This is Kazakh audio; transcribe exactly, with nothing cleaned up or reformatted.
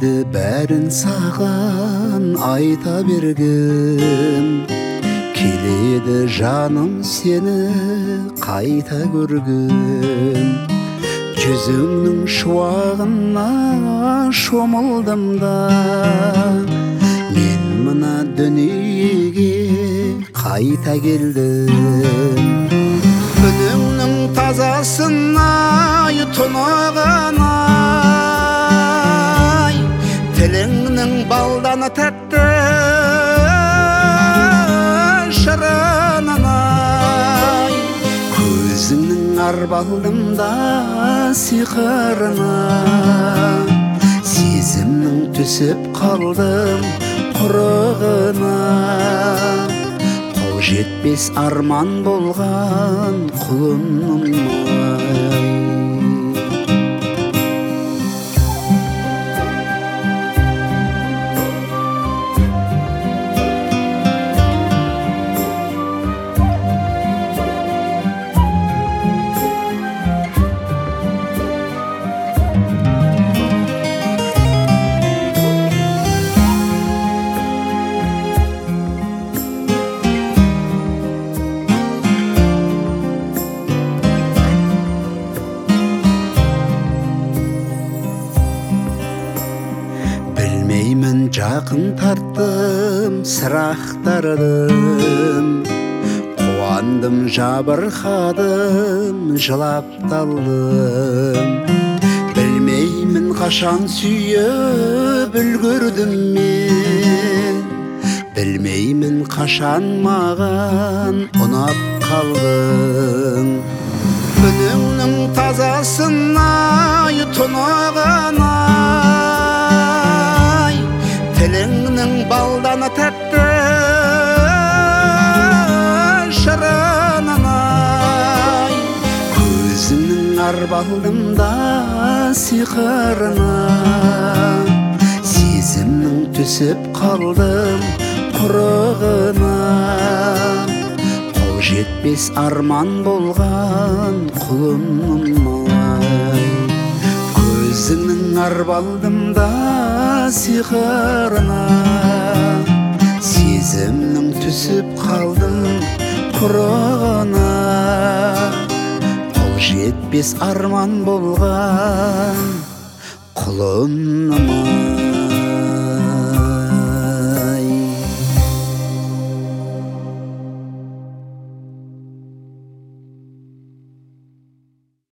келеді бәрін саған айта бергім. Келеді жаным сені қайта көргім. Жүзіңнің шуағына шомылдым да, мен мына дүниеге қайта келдім. Үніңнің тазасына тұнығынай, тіліңнің балданы тәтті шырынынай, көзіңнің арбалдымда сиқырына, сезімнің түсіп қалдым құрығына. Қол жетпес арман болған құлыным-ай. Білмеймін жақын тарттым, сырақтардым, қуандым, жабырқадым, жылап талдым. Білмеймін қашан сүйіп үлгірдім мен, білмеймін қашан маған ұнап қалдың. Үніңнің тазасына тұнығына, тіліңнің балданы тәтті шырынынай, көзіңнің арбалдымда сиқырына, сезімнің түсіп қалдым құрығына. Қол жетпес арман болған құлыным-ай, көзіңнің арбалдымда сиқырына, сезімнің түсіп қалдым құрығына. Қол жетпес арман болған құлыным-ай.